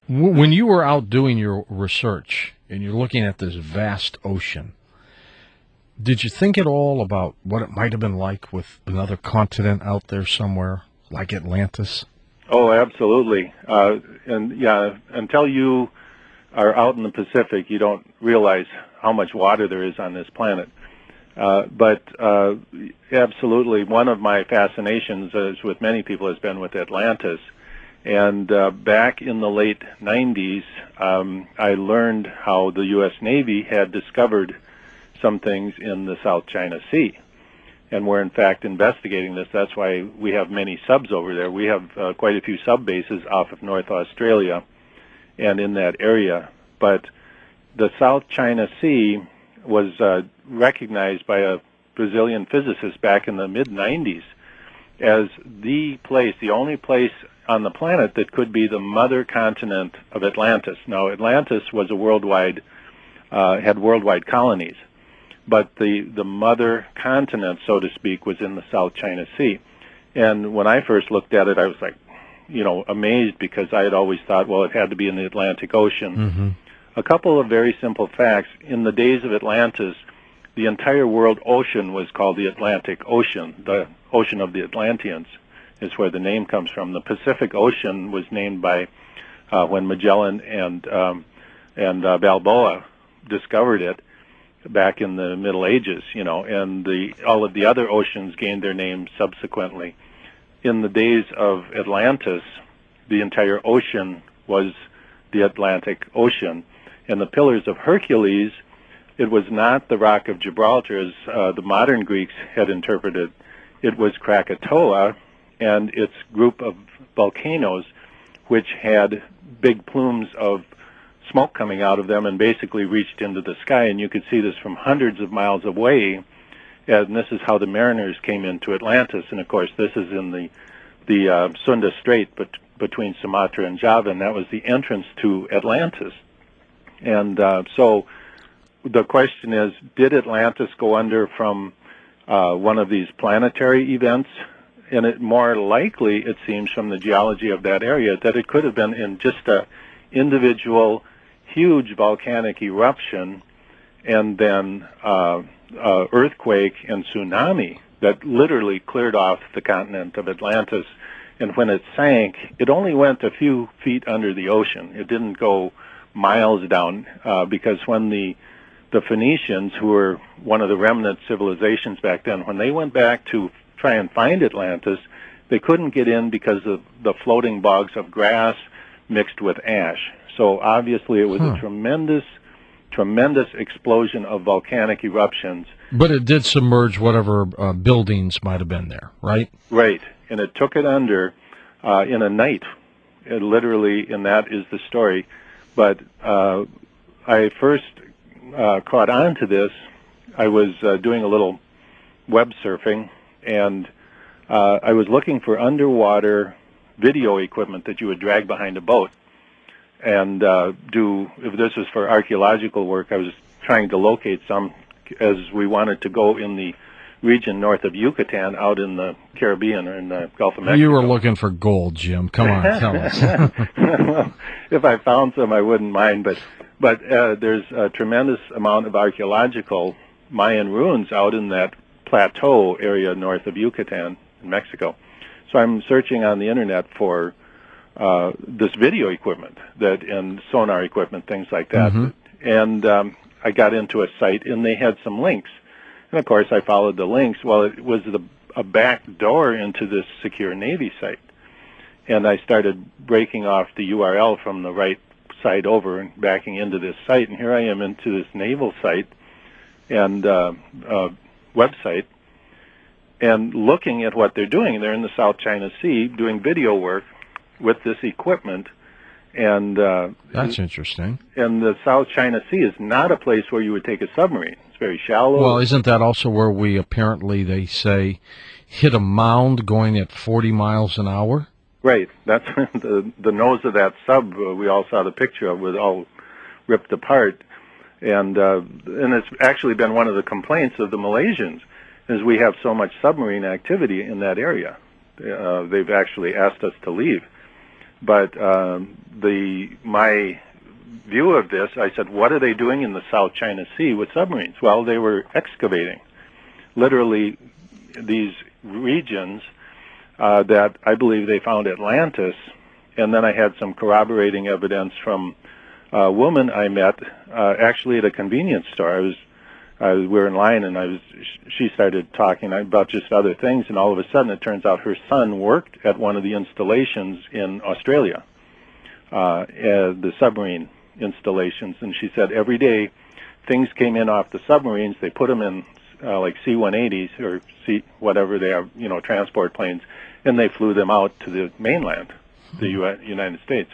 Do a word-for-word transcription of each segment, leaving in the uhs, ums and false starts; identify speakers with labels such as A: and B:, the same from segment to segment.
A: W- When you were out doing your research and you're looking at this vast ocean, did you think at all about what it might have been like with another continent out there somewhere, like Atlantis?
B: Oh, absolutely. Uh, and yeah, until you are out in the Pacific, you don't realize how much water there is on this planet. Uh, but uh, absolutely, one of my fascinations, as with many people, has been with Atlantis. And uh, back in the late nineties, um, I learned how the U S Navy had discovered some things in the South China Sea. And we're, in fact, investigating this. That's why we have many subs over there. We have uh, quite a few sub bases off of North Australia and in that area. But the South China Sea was uh, recognized by a Brazilian physicist back in the mid nineties as the place, the only place on the planet that could be the mother continent of Atlantis. Now, Atlantis was a worldwide, uh, had worldwide colonies, but the, the mother continent, so to speak, was in the South China Sea. And when I first looked at it, I was like, you know, amazed, because I had always thought, well, it had to be in the Atlantic Ocean.
A: Mm-hmm.
B: A couple of very simple facts. In the days of Atlantis, the entire world ocean was called the Atlantic Ocean. The ocean of the Atlanteans is where the name comes from. The Pacific Ocean was named by uh, when Magellan and um, and uh, Balboa discovered it back in the Middle Ages, you know, and the all of the other oceans gained their names subsequently. In the days of Atlantis, the entire ocean was the Atlantic Ocean. And the Pillars of Hercules, it was not the Rock of Gibraltar as uh, the modern Greeks had interpreted. It was Krakatoa and its group of volcanoes, which had big plumes of smoke coming out of them and basically reached into the sky. And you could see this from hundreds of miles away. And this is how the mariners came into Atlantis. And, of course, this is in the, the uh, Sunda Strait but, between Sumatra and Java, and that was the entrance to Atlantis. And uh, so the question is, did Atlantis go under from uh, one of these planetary events? And it more likely, it seems, from the geology of that area, that it could have been in just a individual huge volcanic eruption and then uh, uh, earthquake and tsunami that literally cleared off the continent of Atlantis. And when it sank, it only went a few feet under the ocean. It didn't go miles down, uh, because when the the Phoenicians, who were one of the remnant civilizations back then, when they went back to try and find Atlantis, they couldn't get in because of the floating bogs of grass mixed with ash. So obviously it was huh. a tremendous, tremendous explosion of volcanic eruptions.
A: But it did submerge whatever uh, buildings might have been there, right?
B: Right, and it took it under uh, in a night. It literally, and that is the story. But uh, I first uh, caught on to this. I was uh, doing a little web surfing, and uh, I was looking for underwater video equipment that you would drag behind a boat and uh, do, if this was for archaeological work, I was trying to locate some, as we wanted to go in the region north of Yucatan, out in the Caribbean or in the Gulf of Mexico.
A: You were looking for gold, Jim. Come on, tell us.
B: Well, if I found some, I wouldn't mind. But but uh, there's a tremendous amount of archaeological Mayan ruins out in that plateau area north of Yucatan in Mexico. So I'm searching on the internet for uh, this video equipment that and sonar equipment, things like that. Mm-hmm. And um, I got into a site, and they had some links. And, of course, I followed the links. Well, it was the, a back door into this secure Navy site. And I started breaking off the U R L from the right side over and backing into this site. And here I am into this naval site and uh, uh, website and looking at what they're doing. They're in the South China Sea doing video work with this equipment. And uh,
A: that's interesting.
B: And the South China Sea is not a place where you would take a submarine. It's very shallow.
A: Well, isn't that also where we apparently, they say, hit a mound going at forty miles an hour?
B: Right. That's the the nose of that sub. Uh, we all saw the picture of, was all ripped apart, and uh, and it's actually been one of the complaints of the Malaysians, is we have so much submarine activity in that area. Uh, they've actually asked us to leave. But um, the my view of this, I said, what are they doing in the South China Sea with submarines? Well, they were excavating, literally, these regions uh, that I believe they found Atlantis, and then I had some corroborating evidence from a woman I met uh, actually at a convenience store. I was, I was, we were in line, and I was. She started talking about just other things, and all of a sudden, it turns out her son worked at one of the installations in Australia, uh, the submarine installations, and she said every day things came in off the submarines. They put them in uh, like C one eighties or C whatever they are, you know, transport planes, and they flew them out to the mainland, the U S, United States.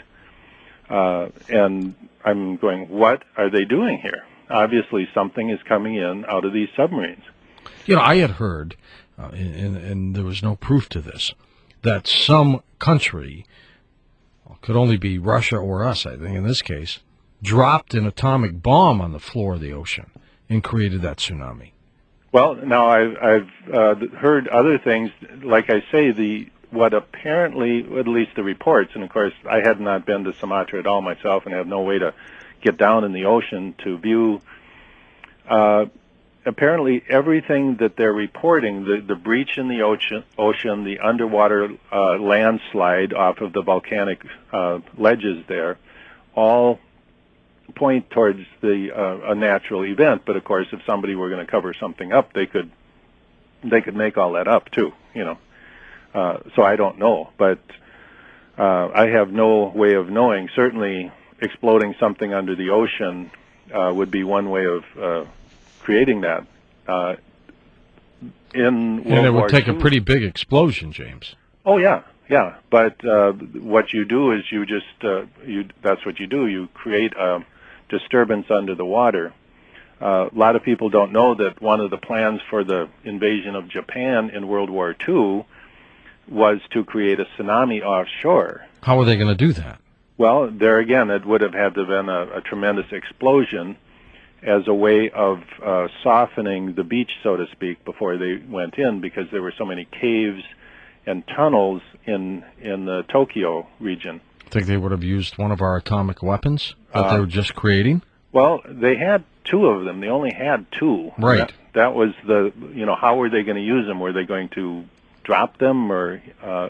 B: Uh, and I'm going, what are they doing here? Obviously, something is coming in out of these submarines.
A: You know, I had heard, uh, and, and there was no proof to this, that some country, could only be Russia or us, I think in this case, dropped an atomic bomb on the floor of the ocean and created that tsunami.
B: Well, now I've, I've uh, heard other things. Like I say, the what apparently, at least the reports, and of course I had not been to Sumatra at all myself and have no way to get down in the ocean to view. Uh, apparently everything that they're reporting, the, the breach in the ocean, ocean the underwater uh, landslide off of the volcanic uh, ledges there, all point towards the uh, a natural event. But of course, if somebody were going to cover something up, they could they could make all that up too, you know. Uh, so I don't know, but uh, I have no way of knowing. Certainly, exploding something under the ocean uh, would be one way of uh, creating that. Uh, in World
A: and it would
B: War
A: take
B: Two,
A: a pretty big explosion, James.
B: Oh yeah, yeah. But uh, what you do is you just uh, you that's what you do. You create a disturbance under the water. Uh, a lot of people don't know that one of the plans for the invasion of Japan in World War Two was to create a tsunami offshore.
A: How are they going to do that?
B: Well, there again, it would have had to have been a, a tremendous explosion as a way of uh, softening the beach, so to speak, before they went in, because there were so many caves and tunnels in in the Tokyo region.
A: Think they would have used one of our atomic weapons that
B: Uh,
A: they were just creating?
B: Well, they had two of them. They only had two.
A: Right.
B: That, that was the, you know, how were they going to use them? Were they going to drop them or... Uh,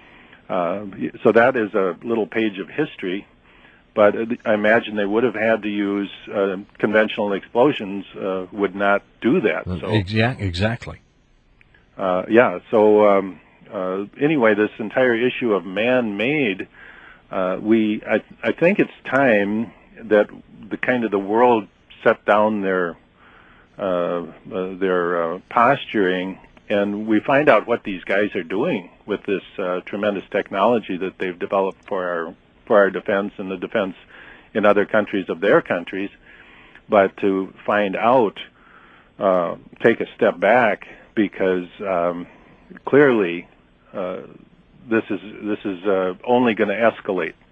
B: uh, so that is a little page of history, but I imagine they would have had to use uh, conventional explosions uh, would not do that. So,
A: Exa- exactly.
B: Uh, yeah, so um, uh, anyway, this entire issue of man-made, uh, we, I, I think it's time that the kind of the world set down their uh, uh, their uh, posturing, and we find out what these guys are doing with this uh, tremendous technology that they've developed for our for our defense and the defense in other countries of their countries. But to find out, uh, take a step back, because um, clearly uh, this is this is uh, only going to escalate.